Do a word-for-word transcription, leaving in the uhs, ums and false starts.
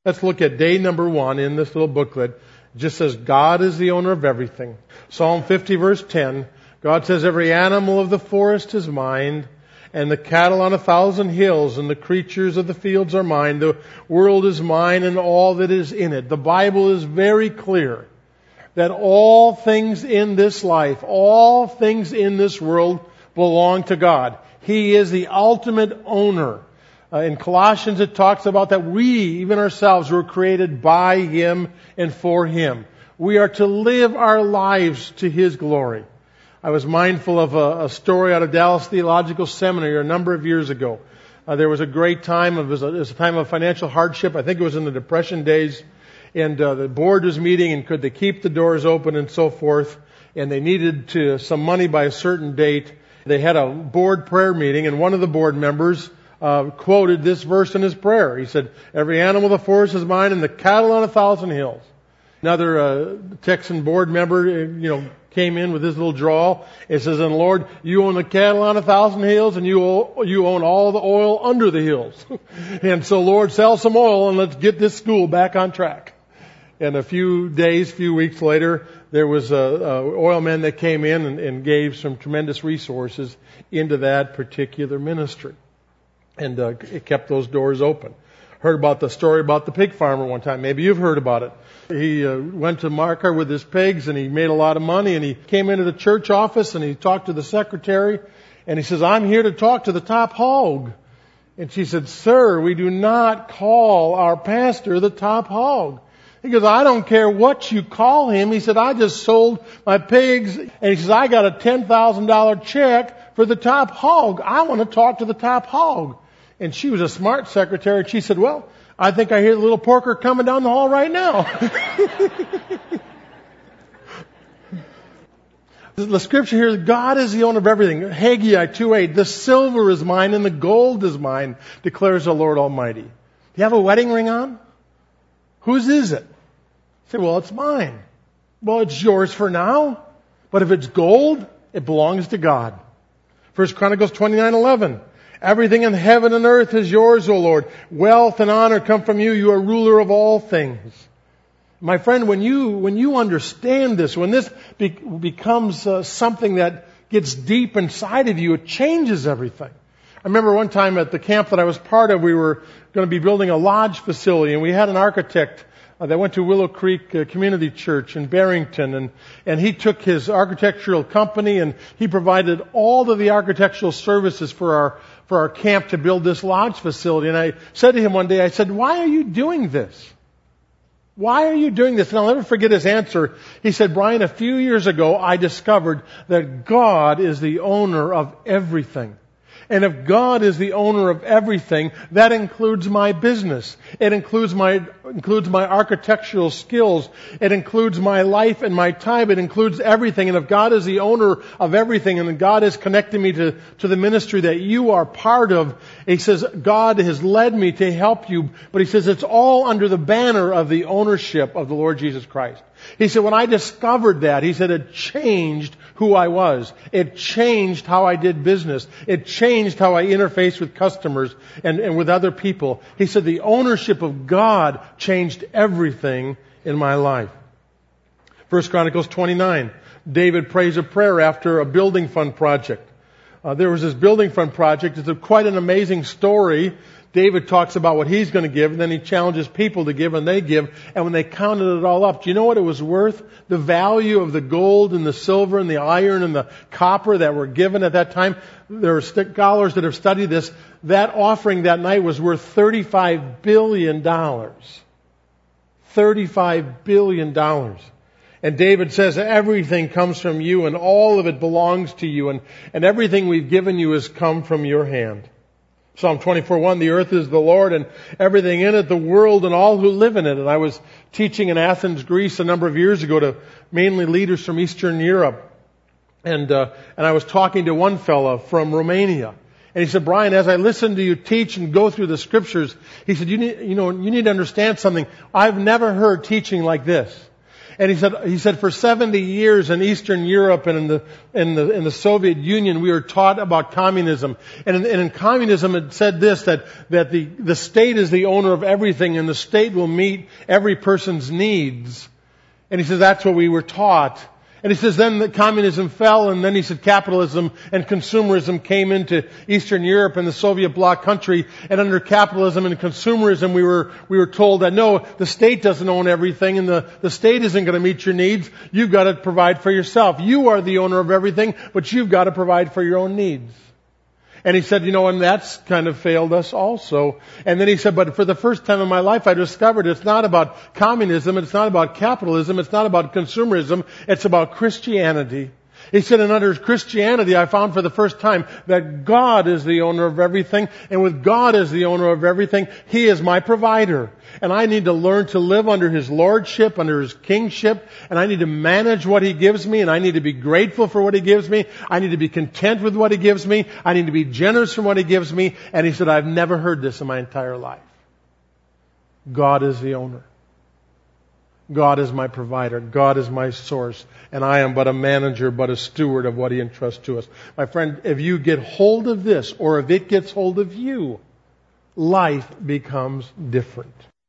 Let's look at day number one in this little booklet. It just says, God is the owner of everything. Psalm fifty, verse ten. God says, every animal of the forest is mine, and the cattle on a thousand hills, and the creatures of the fields are mine. The world is mine, and all that is in it. The Bible is very clear that all things in this life, all things in this world belong to God. He is the ultimate owner. Uh, in Colossians it talks about that we, even ourselves, were created by Him and for Him. We are to live our lives to His glory. I was mindful of a, a story out of Dallas Theological Seminary a number of years ago. Uh, there was a great time, of, it, was a, it was a time of financial hardship. I think it was in the Depression days. And uh, the board was meeting, and could they keep the doors open and so forth. And they needed to, some money by a certain date. They had a board prayer meeting, and one of the board members Uh, quoted this verse in his prayer. He said, every animal of the forest is mine, and the cattle on a thousand hills. Another uh, Texan board member, you know, came in with his little drawl. It says, and Lord, you own the cattle on a thousand hills, and you own, you own all the oil under the hills. And so, Lord, sell some oil, and let's get this school back on track. And a few days, few weeks later, there was a, a oil man that came in and, and gave some tremendous resources into that particular ministry. And uh, it kept those doors open. Heard about the story about the pig farmer one time. Maybe you've heard about it. He uh, went to market with his pigs, and he made a lot of money, and he came into the church office, and he talked to the secretary, and he says, I'm here to talk to the top hog. And she said, sir, we do not call our pastor the top hog. He goes, I don't care what you call him. He said, I just sold my pigs. And he says, I got a ten thousand dollars check for the top hog. I want to talk to the top hog. And she was a smart secretary. And she said, well, I think I hear the little porker coming down the hall right now. The scripture here, God is the owner of everything. Haggai two eight, the silver is mine and the gold is mine, declares the Lord Almighty. Do you have a wedding ring on? Whose is it? You say, well, it's mine. Well, it's yours for now. But if it's gold, it belongs to God. First Chronicles twenty-nine eleven. Everything in heaven and earth is yours, O Lord. Wealth and honor come from you. You are ruler of all things. My friend, when you when you understand this, when this be, becomes uh, something that gets deep inside of you, it changes everything. I remember one time at the camp that I was part of, we were going to be building a lodge facility, and we had an architect uh, that went to Willow Creek uh, Community Church in Barrington, and, and he took his architectural company, and he provided all of the architectural services for our for our camp to build this lodge facility. And I said to him one day, I said, why are you doing this? Why are you doing this? And I'll never forget his answer. He said, Brian, a few years ago, I discovered that God is the owner of everything. And if God is the owner of everything, that includes my business. It includes my includes my architectural skills. It includes my life and my time. It includes everything. And if God is the owner of everything, and God is connecting me to, to the ministry that you are part of, he says, God has led me to help you. But he says, it's all under the banner of the ownership of the Lord Jesus Christ. He said, when I discovered that, he said, it changed who I was. It changed how I did business. It changed how I interfaced with customers and, and with other people. He said, the ownership of God changed everything in my life. First Chronicles twenty-nine. David prays a prayer after a building fund project. Uh, there was this building fund project. It's a, quite an amazing story. David talks about what he's going to give, and then he challenges people to give, and they give. And when they counted it all up, do you know what it was worth? The value of the gold and the silver and the iron and the copper that were given at that time. There are scholars that have studied this. That offering that night was worth thirty-five billion dollars. thirty-five billion dollars. And David says, everything comes from you, and all of it belongs to you, and, and everything we've given you has come from your hand. Psalm twenty-four one, the earth is the Lord and everything in it, the world and all who live in it. And I was teaching in Athens, Greece a number of years ago to mainly leaders from Eastern Europe. And, uh, and I was talking to one fellow from Romania. And he said, Brian, as I listen to you teach and go through the scriptures, he said, you need, you know, you need to understand something. I've never heard teaching like this. And he said, he said, for seventy years in Eastern Europe and in the, in the, in the Soviet Union, we were taught about communism. And in, and in communism, it said this, that, that the, the state is the owner of everything and the state will meet every person's needs. And he says, that's what we were taught. And he says, then the communism fell, and then he said capitalism and consumerism came into Eastern Europe and the Soviet bloc country, and under capitalism and consumerism we were, we were told that no, the state doesn't own everything, and the, the state isn't going to meet your needs. You've got to provide for yourself. You are the owner of everything, but you've got to provide for your own needs. And he said, you know, and that's kind of failed us also. And then he said, but for the first time in my life, I discovered it's not about communism, it's not about capitalism, it's not about consumerism, it's about Christianity. He said, and under Christianity, I found for the first time that God is the owner of everything, and with God as the owner of everything, He is my provider. And I need to learn to live under His lordship, under His kingship, and I need to manage what He gives me, and I need to be grateful for what He gives me. I need to be content with what He gives me. I need to be generous from what He gives me. And he said, I've never heard this in my entire life. God is the owner. God is my provider. God is my source. And I am but a manager, but a steward of what He entrusts to us. My friend, if you get hold of this, or if it gets hold of you, life becomes different.